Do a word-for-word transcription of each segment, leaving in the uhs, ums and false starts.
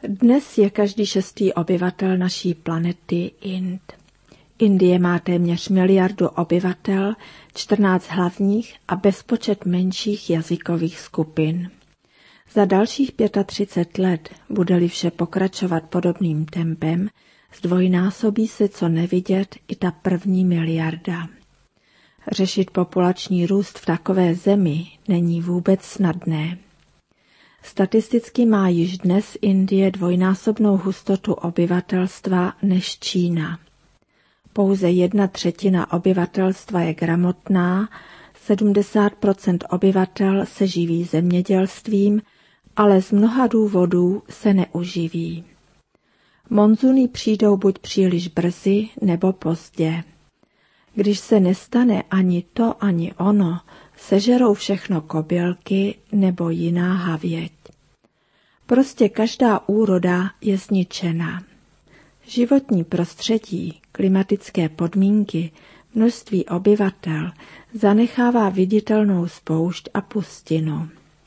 Dnes je každý šestý obyvatel naší planety Ind. Indie má téměř miliardu obyvatel, čtrnáct hlavních a bezpočet menších jazykových skupin. Za dalších třicet pět let, bude-li vše pokračovat podobným tempem, zdvojnásobí se co nevidět i ta první miliarda. Řešit populační růst v takové zemi není vůbec snadné. Statisticky má již dnes Indie dvojnásobnou hustotu obyvatelstva než Čína. Pouze jedna třetina obyvatelstva je gramotná, sedmdesát procent obyvatel se živí zemědělstvím, ale z mnoha důvodů se neuživí. Monzuny přijdou buď příliš brzy nebo pozdě. Když se nestane ani to, ani ono, sežerou všechno kobylky nebo jiná havěť. Prostě každá úroda je zničena. Životní prostředí, klimatické podmínky, množství obyvatel zanechává viditelnou spoušť a pustinu.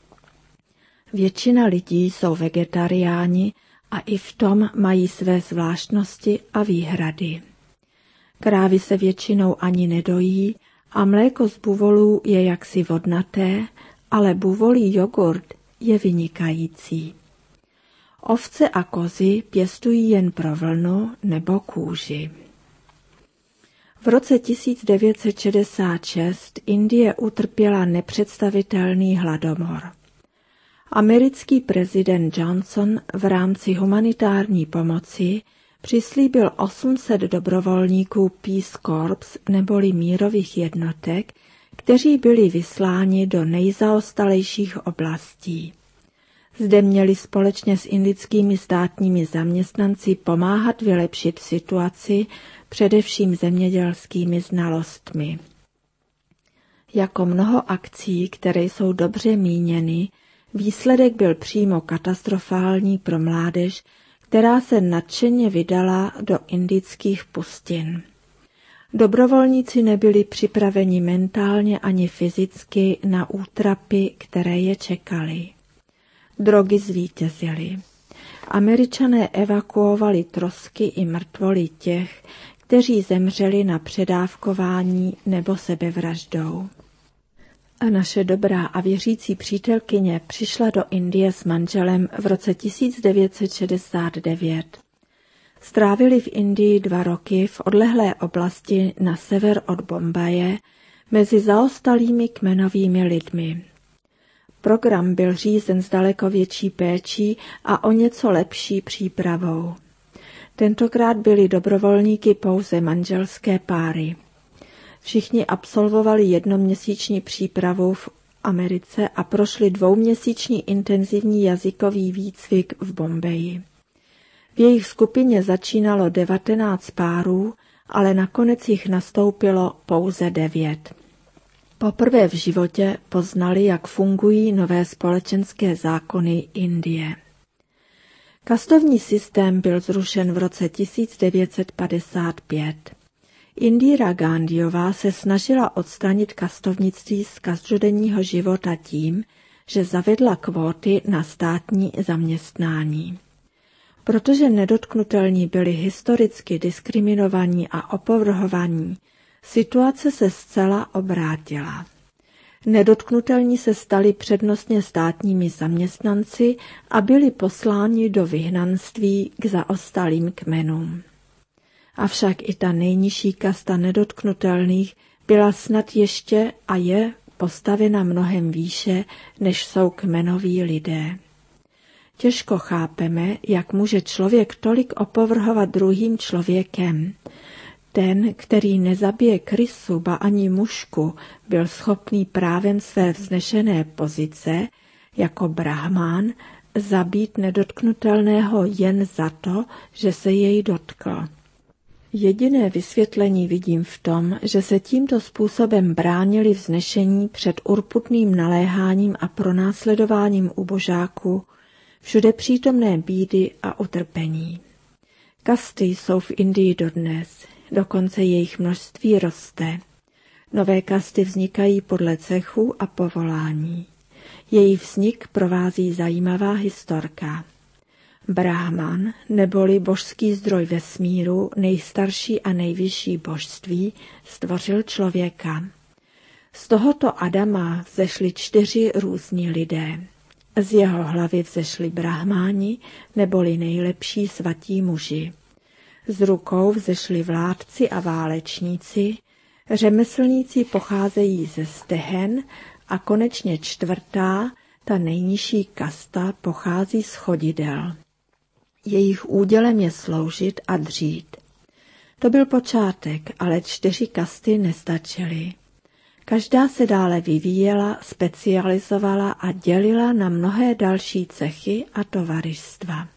Většina lidí jsou vegetariáni a i v tom mají své zvláštnosti a výhrady. Krávy se většinou ani nedojí a mléko z buvolů je jaksi vodnaté, ale buvolí jogurt je vynikající. Ovce a kozy pěstují jen pro vlnu nebo kůži. V roce tisíc devět set šedesát šest Indie utrpěla nepředstavitelný hladomor. Americký prezident Johnson v rámci humanitární pomoci přislíbil osm set dobrovolníků Peace Corps neboli mírových jednotek, kteří byli vysláni do nejzaostalejších oblastí. Zde měli společně s indickými státními zaměstnanci pomáhat vylepšit situaci, především zemědělskými znalostmi. Jako mnoho akcí, které jsou dobře míněny, výsledek byl přímo katastrofální pro mládež, která se nadšeně vydala do indických pustin. Dobrovolníci nebyli připraveni mentálně ani fyzicky na útrapy, které je čekaly. Drogy zvítězily. Američané evakuovali trosky i mrtvoly těch, kteří zemřeli na předávkování nebo sebevraždou. A naše dobrá a věřící přítelkyně přišla do Indie s manželem v roce tisíc devět set šedesát devět. Strávili v Indii dva roky v odlehlé oblasti na sever od Bombaje mezi zaostalými kmenovými lidmi. Program byl řízen s daleko větší péčí a o něco lepší přípravou. Tentokrát byli dobrovolníky pouze manželské páry. Všichni absolvovali jednoměsíční přípravu v Americe a prošli dvouměsíční intenzivní jazykový výcvik v Bombeji. V jejich skupině začínalo devatenáct párů, ale nakonec jich nastoupilo pouze devět. Poprvé v životě poznali, jak fungují nové společenské zákony Indie. Kastovní systém byl zrušen v roce tisíc devět set padesát pět. Indira Gandhiová se snažila odstranit kastovnictví z každodenního života tím, že zavedla kvóty na státní zaměstnání. Protože nedotknutelní byli historicky diskriminovaní a opovrhovaní, situace se zcela obrátila. Nedotknutelní se stali přednostně státními zaměstnanci a byli posláni do vyhnanství k zaostalým kmenům. Avšak i ta nejnižší kasta nedotknutelných byla snad ještě a je postavena mnohem výše, než jsou kmenoví lidé. Těžko chápeme, jak může člověk tolik opovrhovat druhým člověkem. Ten, který nezabije krysu, ba ani mušku, byl schopný právem své vznešené pozice, jako brahmán, zabít nedotknutelného jen za to, že se jej dotkl. Jediné vysvětlení vidím v tom, že se tímto způsobem bránili vznešení před urputným naléháním a pronásledováním ubožáků, všude přítomné bídy a utrpení. Kasty jsou v Indii dodnes, dokonce jejich množství roste. Nové kasty vznikají podle cechů a povolání. Její vznik provází zajímavá historka. Brahman, neboli božský zdroj vesmíru, nejstarší a nejvyšší božství, stvořil člověka. Z tohoto Adama vzešli čtyři různí lidé. Z jeho hlavy vzešli brahmáni, neboli nejlepší svatí muži. Z rukou vzešli vládci a válečníci, řemeslníci pocházejí ze stehen a konečně čtvrtá, ta nejnižší kasta, pochází z chodidel. Jejich údělem je sloužit a dřít. To byl počátek, ale čtyři kasty nestačily. Každá se dále vyvíjela, specializovala a dělila na mnohé další cechy a tovaristva.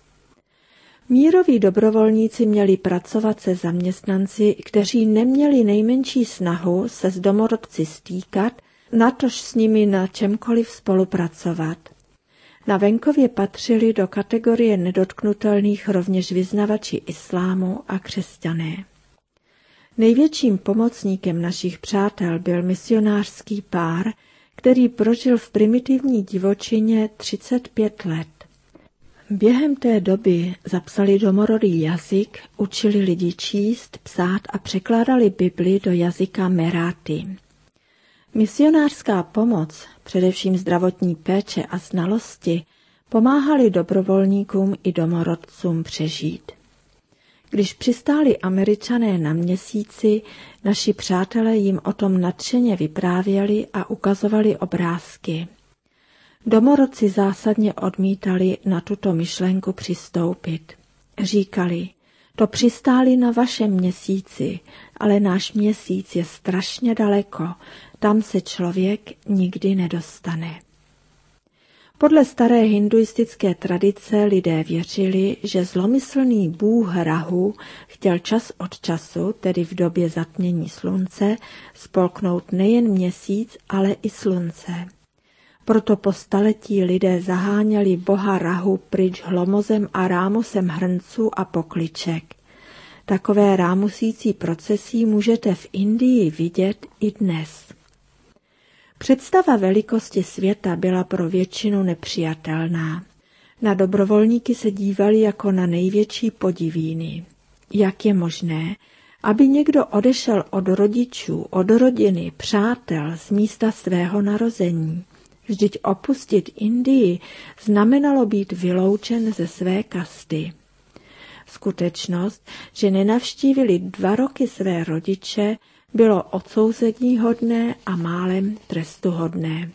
Míroví dobrovolníci měli pracovat se zaměstnanci, kteří neměli nejmenší snahu se s domorodci stýkat, natož s nimi na čemkoliv spolupracovat. Na venkově patřili do kategorie nedotknutelných rovněž vyznavači islámu a křesťané. Největším pomocníkem našich přátel byl misionářský pár, který prožil v primitivní divočině třicet pět let. Během té doby zapsali domorodý jazyk, učili lidi číst, psát a překládali Bibli do jazyka meráty. Misionářská pomoc, především zdravotní péče a znalosti, pomáhali dobrovolníkům i domorodcům přežít. Když přistáli Američané na Měsíci, naši přátelé jim o tom nadšeně vyprávěli a ukazovali obrázky. Domorodci zásadně odmítali na tuto myšlenku přistoupit. Říkali, to přistáli na vašem Měsíci, ale náš Měsíc je strašně daleko, tam se člověk nikdy nedostane. Podle staré hinduistické tradice lidé věřili, že zlomyslný bůh Rahu chtěl čas od času, tedy v době zatmění slunce, spolknout nejen měsíc, ale i slunce. Proto po staletí lidé zaháněli boha Rahu pryč hlomozem a rámusem hrnců a pokliček. Takové rámusící procesí můžete v Indii vidět i dnes. Představa velikosti světa byla pro většinu nepřijatelná. Na dobrovolníky se dívali jako na největší podivíny. Jak je možné, aby někdo odešel od rodičů, od rodiny, přátel, z místa svého narození? Vždyť opustit Indii znamenalo být vyloučen ze své kasty. Skutečnost, že nenavštívili dva roky své rodiče, bylo odsouzeníhodné a málem trestuhodné.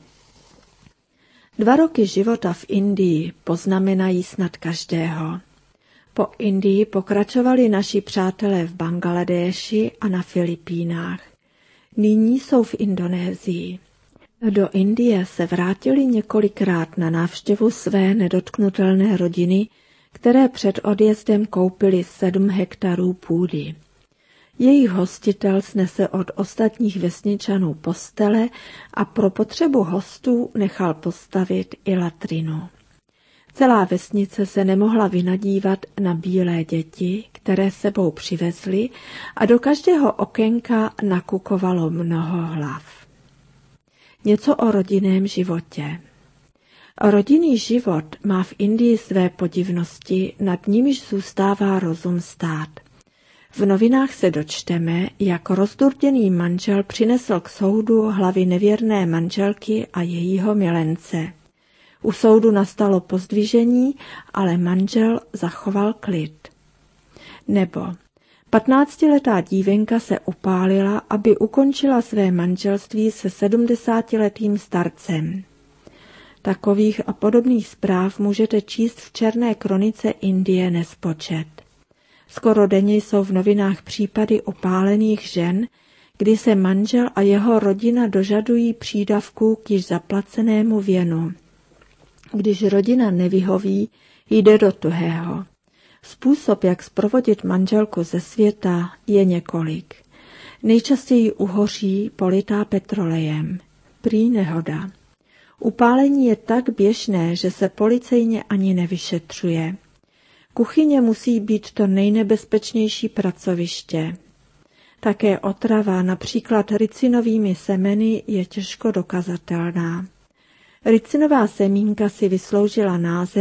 Dva roky života v Indii poznamenají snad každého. Po Indii pokračovali naši přátelé v Bangladéši a na Filipínách. Nyní jsou v Indonésii. Do Indie se vrátili několikrát na návštěvu své nedotknutelné rodiny, které před odjezdem koupili sedm hektarů půdy. Jejich hostitel snese od ostatních vesničanů postele a pro potřebu hostů nechal postavit i latrinu. Celá vesnice se nemohla vynadívat na bílé děti, které sebou přivezli, a do každého okénka nakukovalo mnoho hlav. Něco o rodinném životě. Rodinný život má v Indii své podivnosti, nad nimiž zůstává rozum stát. V novinách se dočteme, jak rozdurděný manžel přinesl k soudu hlavy nevěrné manželky a jejího milence. U soudu nastalo pozdvižení, ale manžel zachoval klid. Nebo patnáctiletá dívenka se upálila, aby ukončila své manželství se sedmdesátiletým starcem. Takových a podobných zpráv můžete číst v černé kronice Indie nespočet. Skoro denně jsou v novinách případy upálených žen, kdy se manžel a jeho rodina dožadují přídavků k již zaplacenému věnu. Když rodina nevyhoví, jde do tuhého. Způsob, jak zprovodit manželku ze světa, je několik. Nejčastěji uhoří politá petrolejem. Prý nehoda. Upálení je tak běžné, že se policejně ani nevyšetřuje. Kuchyně musí být to nejnebezpečnější pracoviště. Také otrava, například ricinovými semeny, je těžko dokazatelná. Ricinová semínka si vysloužila název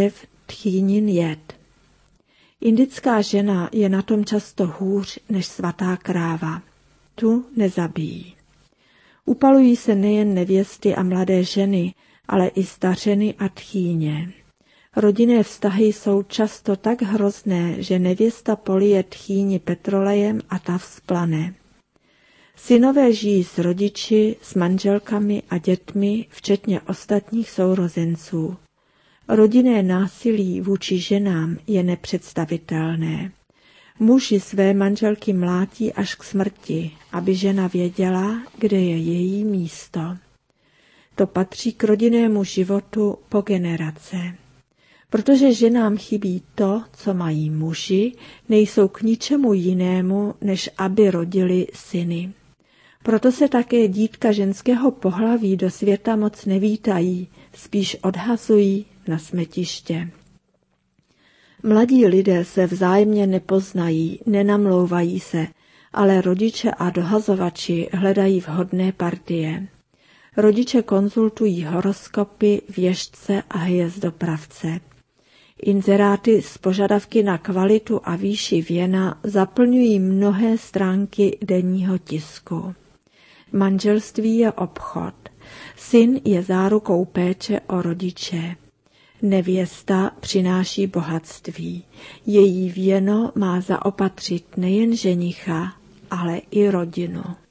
tchýnin jed. Indická žena je na tom často hůř než svatá kráva. Tu nezabijí. Upalují se nejen nevěsty a mladé ženy, ale i stařeny a tchýně. Rodinné vztahy jsou často tak hrozné, že nevěsta polije tchýni petrolejem a ta vzplane. Synové žijí s rodiči, s manželkami a dětmi, včetně ostatních sourozenců. Rodinné násilí vůči ženám je nepředstavitelné. Muži své manželky mlátí až k smrti, aby žena věděla, kde je její místo. To patří k rodinnému životu po generace. Protože ženám chybí to, co mají muži, nejsou k ničemu jinému, než aby rodili syny. Proto se také dítka ženského pohlaví do světa moc nevítají, spíš odhazují na smetiště. Mladí lidé se vzájemně nepoznají, nenamlouvají se, ale rodiče a dohazovači hledají vhodné partie. Rodiče konzultují horoskopy, věštce a hvězdopravce. Inzeráty s požadavky na kvalitu a výši věna zaplňují mnohé stránky denního tisku. Manželství je obchod. Syn je zárukou péče o rodiče. Nevěsta přináší bohatství. Její věno má zaopatřit nejen ženicha, ale i rodinu.